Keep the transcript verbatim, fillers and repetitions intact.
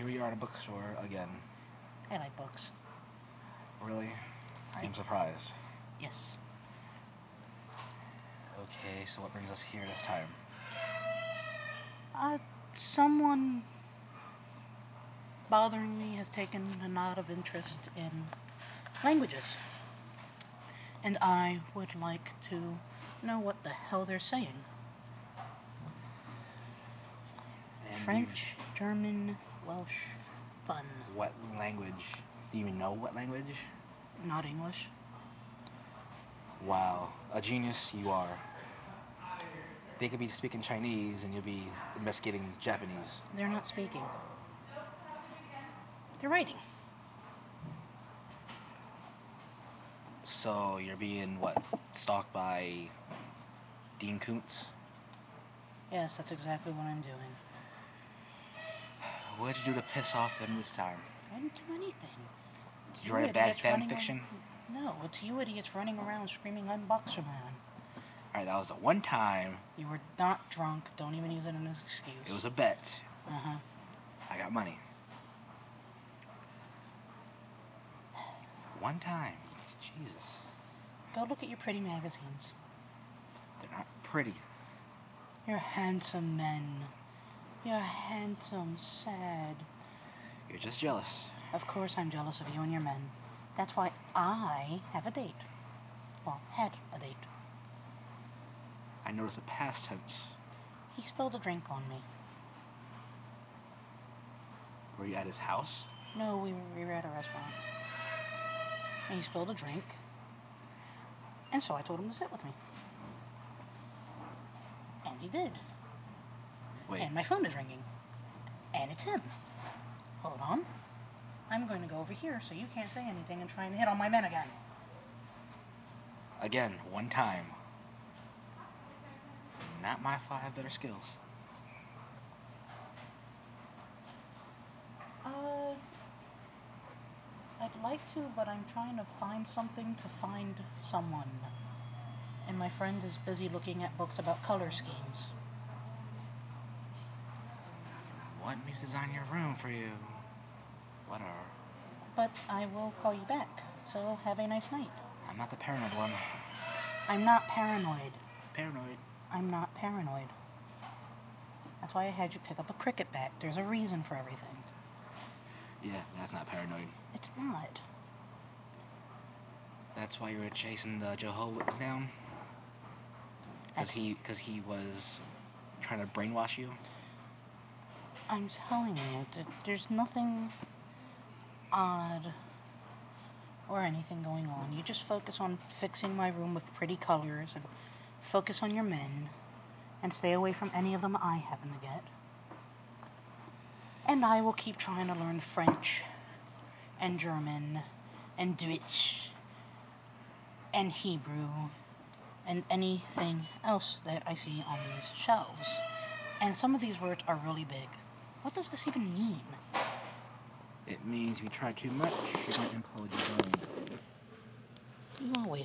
we are at a bookstore again. I like books. Really? I am surprised. Yes. Okay, so what brings us here this time? Uh, someone bothering me has taken a lot of interest in languages. And I would like to know what the hell they're saying. And French, German, Welsh, fun. What language? Do you even know what language? Not English. Wow, a genius you are. They could be speaking Chinese and you'll be investigating Japanese. They're not speaking. They're writing. So you're being, what, stalked by Dean Koontz? Yes, that's exactly what I'm doing. What did you do to piss off them this time? I didn't do anything. Did you write a bad fan fiction? No, it's you idiots running around screaming, "I'm Boxer Man." Alright, that was the one time. You were not drunk. Don't even use it as an excuse. It was a bet. Uh-huh. I got money. One time. Jesus. Go look at your pretty magazines. They're not pretty. You're handsome men. You're handsome, sad. You're just jealous. Of course I'm jealous of you and your men. That's why I have a date. Well, had a date. I noticed a past tense. He spilled a drink on me. Were you at his house? No, we were, we were at a restaurant. And he spilled a drink. And so I told him to sit with me. And he did. Wait. And my phone is ringing. And it's him. Hold on. I'm going to go over here so you can't say anything and try and hit on my men again. Again, one time. Not my fault, I have better skills. Uh, I'd like to, but I'm trying to find something to find someone. And my friend is busy looking at books about color schemes. Want me to design your room for you? Whatever. But I will call you back, so have a nice night. I'm not the paranoid one. I'm not paranoid. Paranoid. I'm not paranoid. That's why I had you pick up a cricket bat. There's a reason for everything. Yeah, that's not paranoid. It's not. That's why you were chasing the Jehovah's down? Because he, cause he was trying to brainwash you? I'm telling you, th- there's nothing odd or anything going on. You just focus on fixing my room with pretty colors and focus on your men and stay away from any of them I happen to get. And I will keep trying to learn French and German and Deutsch and Hebrew and anything else that I see on these shelves. And some of these words are really big. What does this even mean? It means if you try too much, you're going to implode your brain. You always